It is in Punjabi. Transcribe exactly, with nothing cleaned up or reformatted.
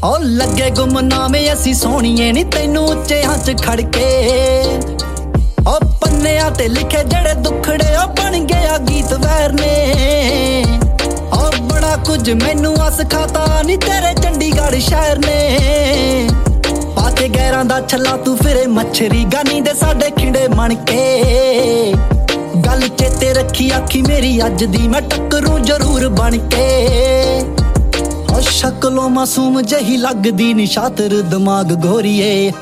ਓ ਲੱਗੇ ਗੁੰਮਨਾਮੇ ਅਸੀਂ ਸੋਹਣੀਏ ਨੀ ਤੈਨੂੰ ਉੱਚਿਆਂ 'ਚ ਖੜ ਕੇ। ਓ ਪੰਨਿਆਂ ਤੇ ਲਿਖੇ ਜਿਹੜੇ ਦੁੱਖੜੇ ਓ ਬਣ ਗਿਆ ਗੀਤ ਵੈਰ ਨੇ। ਓ ਬੜਾ ਕੁਝ ਮੈਨੂੰ ਅਸ ਖਾਤਾ ਨੀ ਤੇਰੇ ਚੰਡੀਗੜ੍ਹ ਸ਼ਹਿਰ ਨੇ। ਪਾ ਕੇ ਗੈਰਾਂ ਦਾ ਛੱਲਾ ਤੂੰ ਫਿਰੇ ਮੱਛਰੀ ਗਾਨੀ ਦੇ ਸਾਡੇ ਖਿੰਡੇ ਮਣ ਕੇ। ਗੱਲ ਚੇਤੇ ਰੱਖੀ ਆਖੀ ਮੇਰੀ ਅੱਜ ਦੀ ਮੈਂ ਟੱਕਰੂ ਜ਼ਰੂਰ ਬਣ ਕੇ। ਓ ਸ਼ਕਲੋਂ ਮਾਸੂਮ ਜਹੀ ਲੱਗਦੀ ਨੀ ਸ਼ਾਤਰ ਦਿਮਾਗ ਗੋਰੀਏ।